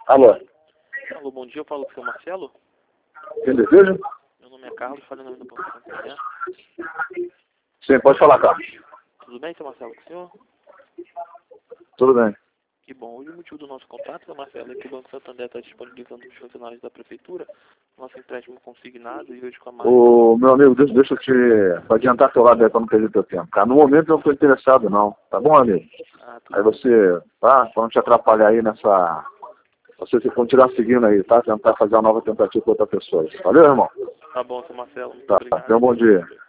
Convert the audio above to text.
Alô? Alô, bom dia, eu falo com o seu Marcelo. Quem deseja? Meu nome é Carlos, falei o nome do Banco Santander. Sim, pode falar, Carlos. Tudo bem, seu Marcelo, com o senhor? Tudo bem. Que bom. Hoje o motivo do nosso contato, seu Marcelo, é que o Banco Santander está disponibilizando os funcionários da Prefeitura, nosso empréstimo consignado, e hoje com a margem... Ô, meu amigo, deixa eu te adiantar teu lado aí para não perder teu tempo. Cara, no momento eu não estou interessado, não. Tá bom, amigo? Aí você, tá? Para não te atrapalhar aí nessa... Você continuar seguindo aí, tá? Tentar fazer uma nova tentativa com outra pessoa. Valeu, irmão? Tá bom, seu Marcelo, muito Tá, obrigado. tenha um bom dia.